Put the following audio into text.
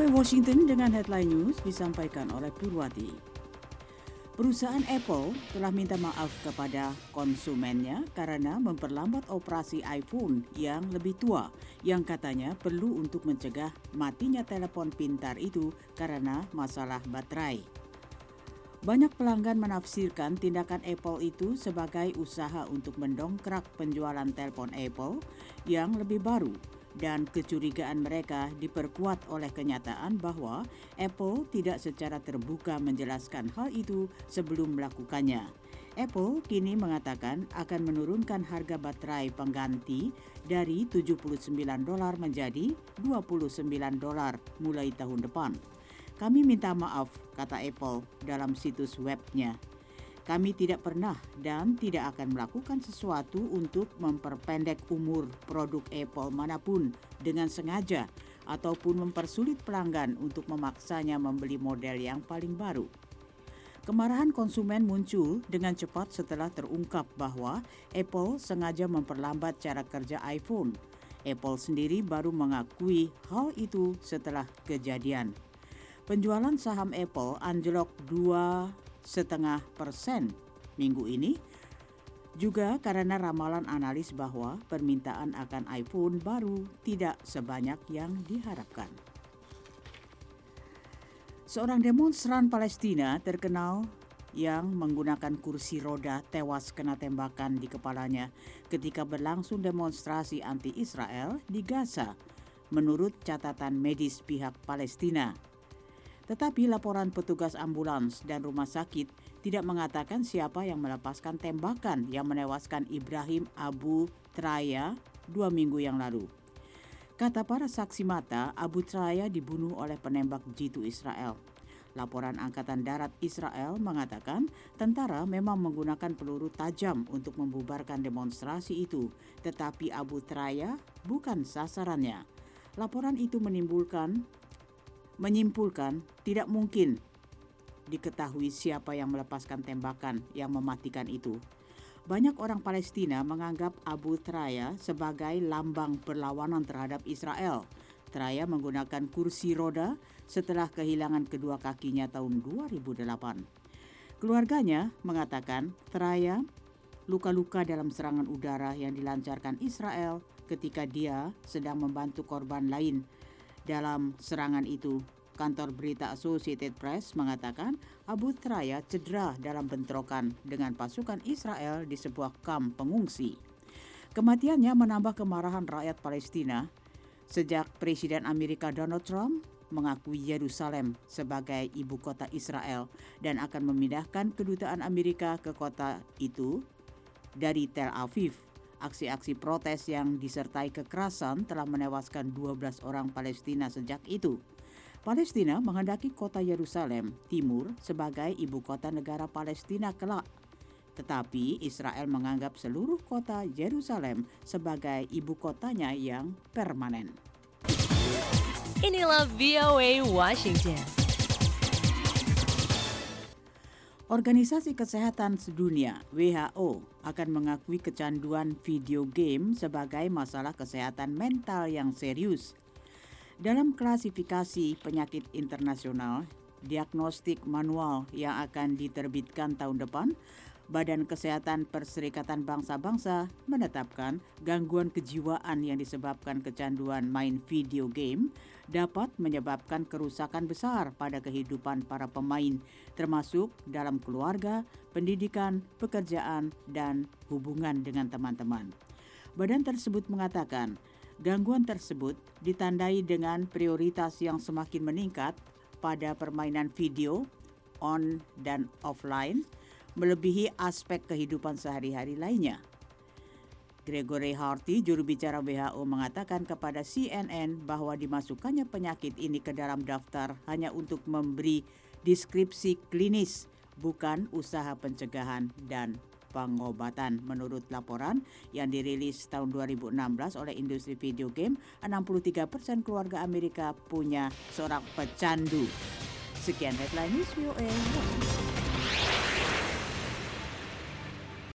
dari Washington dengan headline news disampaikan oleh Purwati. Perusahaan Apple telah minta maaf kepada konsumennya karena memperlambat operasi iPhone yang lebih tua yang katanya perlu untuk mencegah matinya telepon pintar itu karena masalah baterai. Banyak pelanggan menafsirkan tindakan Apple itu sebagai usaha untuk mendongkrak penjualan telepon Apple yang lebih baru. Dan kecurigaan mereka diperkuat oleh kenyataan bahwa Apple tidak secara terbuka menjelaskan hal itu sebelum melakukannya. Apple kini mengatakan akan menurunkan harga baterai pengganti dari $79 menjadi $29 mulai tahun depan. Kami minta maaf, kata Apple dalam situs webnya. Kami tidak pernah dan tidak akan melakukan sesuatu untuk memperpendek umur produk Apple manapun dengan sengaja ataupun mempersulit pelanggan untuk memaksanya membeli model yang paling baru. Kemarahan konsumen muncul dengan cepat setelah terungkap bahwa Apple sengaja memperlambat cara kerja iPhone. Apple sendiri baru mengakui hal itu setelah kejadian. Penjualan saham Apple anjlok 2,5% minggu ini juga karena ramalan analis bahwa permintaan akan iPhone baru tidak sebanyak yang diharapkan. Seorang demonstran Palestina terkenal yang menggunakan kursi roda tewas kena tembakan di kepalanya ketika berlangsung demonstrasi anti-Israel di Gaza, menurut catatan medis pihak Palestina. Tetapi laporan petugas ambulans dan rumah sakit tidak mengatakan siapa yang melepaskan tembakan yang menewaskan Ibrahim Abu Traya 2 minggu yang lalu. Kata para saksi mata, Abu Traya dibunuh oleh penembak jitu Israel. Laporan Angkatan Darat Israel mengatakan tentara memang menggunakan peluru tajam untuk membubarkan demonstrasi itu, tetapi Abu Traya bukan sasarannya. Laporan itu menyimpulkan tidak mungkin diketahui siapa yang melepaskan tembakan yang mematikan itu. Banyak orang Palestina menganggap Abu Traya sebagai lambang perlawanan terhadap Israel. Traya menggunakan kursi roda setelah kehilangan kedua kakinya tahun 2008. Keluarganya mengatakan Traya luka-luka dalam serangan udara yang dilancarkan Israel ketika dia sedang membantu korban lain. Dalam serangan itu, kantor berita Associated Press mengatakan Abu Traya cedera dalam bentrokan dengan pasukan Israel di sebuah kamp pengungsi. Kematiannya menambah kemarahan rakyat Palestina sejak Presiden Amerika Donald Trump mengakui Yerusalem sebagai ibu kota Israel dan akan memindahkan kedutaan Amerika ke kota itu dari Tel Aviv. Aksi-aksi protes yang disertai kekerasan telah menewaskan 12 orang Palestina sejak itu. Palestina menghendaki kota Yerusalem Timur sebagai ibu kota negara Palestina kelak. Tetapi Israel menganggap seluruh kota Yerusalem sebagai ibu kotanya yang permanen. Inilah VOA Washington. Organisasi Kesehatan Sedunia (WHO) akan mengakui kecanduan video game sebagai masalah kesehatan mental yang serius. Dalam klasifikasi penyakit internasional, diagnostik manual yang akan diterbitkan tahun depan, Badan Kesehatan Perserikatan Bangsa-Bangsa menetapkan gangguan kejiwaan yang disebabkan kecanduan main video game dapat menyebabkan kerusakan besar pada kehidupan para pemain, termasuk dalam keluarga, pendidikan, pekerjaan, dan hubungan dengan teman-teman. Badan tersebut mengatakan gangguan tersebut ditandai dengan prioritas yang semakin meningkat pada permainan video on dan offline, melebihi aspek kehidupan sehari-hari lainnya. Gregory Harty, juru bicara WHO, mengatakan kepada CNN bahwa dimasukkannya penyakit ini ke dalam daftar hanya untuk memberi deskripsi klinis, bukan usaha pencegahan dan pengobatan. Menurut laporan yang dirilis tahun 2016 oleh industri video game, 63% keluarga Amerika punya seorang pecandu. Sekian headline news VOA.